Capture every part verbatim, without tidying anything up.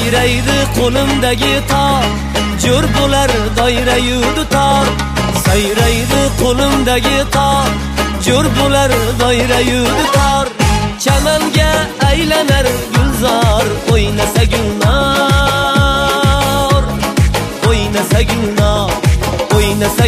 sayraydi qo'limdagi tor, jo'r bo'lar doira-yu dutor. Sayraydi qo'limdagi tor, jo'r bo'lar doira-yu dutor. Chamanga aylanar gulzor, o'ynasa gulnor, o'ynasa gulnor, o'ynasa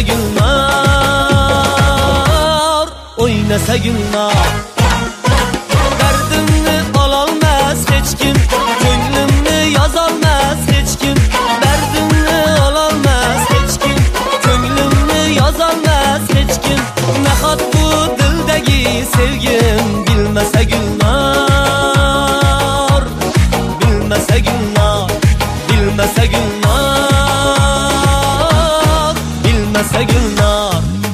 gulnor, o'ynasa gulnor. Dardimni ololmas hech kim, ko'nglimni yozolmas hech kim. Dardimni ololmas hech kim, ko'nglimni yozolmas hech kim. Nahot bu dildagi sevgim bilmasa gulnor, bilmasa gulnor, bilmasa gulnor, bilmasa gulnor.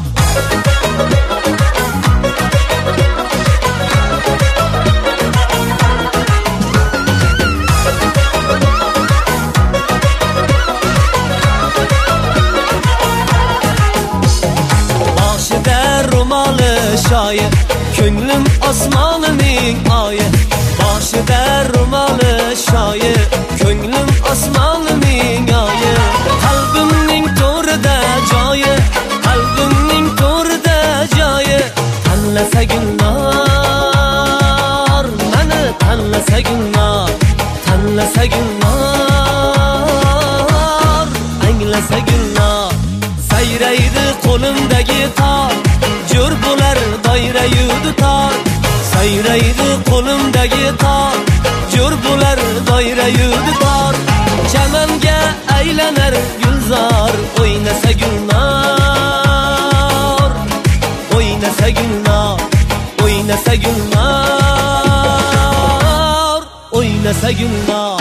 Shoyi, ko'nglim osmonining oyi. Boshida ro'moli shoyi, ko'nglim osmonining oyi. Qalbimning to'rida joyi, qalbimning to'rida joyi. Tanlasa gulnor, mani tanlasa gulnor, tanlasa gulnor, anglasa gulnor. Sayraydi qo'limdagi tor, jo'r bo'lar doira-yu dutor. Sayraydi qo'limdagi tor, jo'r bo'lar doira-yu dutor. Chamanga aylanar gulzor, o'ynasa gulnor, o'ynasa gulnor, o'ynasa gulnor, o'ynasa gulnor.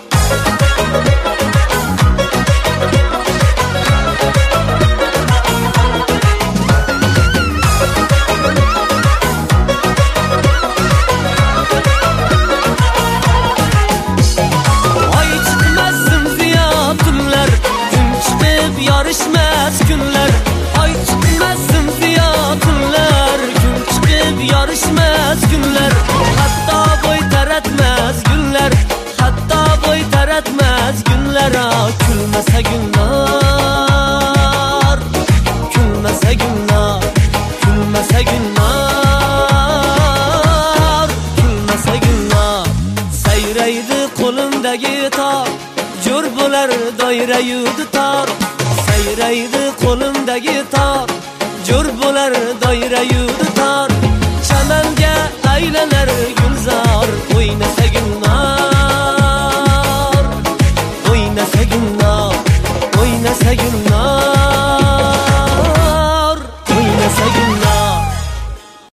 Yarışmaz günler, ay çıkmaz zımziya tunlar. Gün çıkıp yarışmaz günler, hatta boy taratmaz günler, hatta boy taratmaz günler. Ah, külmese günler, külmese günler, külmese günler, külmese günler. Sayraydi qo'limdagi tor, jo'r bo'lar doira-yu dutor. Sayraydi qo'limdagi tor, jo'r bo'lar doira-yu dutor. Chamanga aylanar gulzor, o'ynasa gulnor, o'ynasa gulnor, o'ynasa gulnor.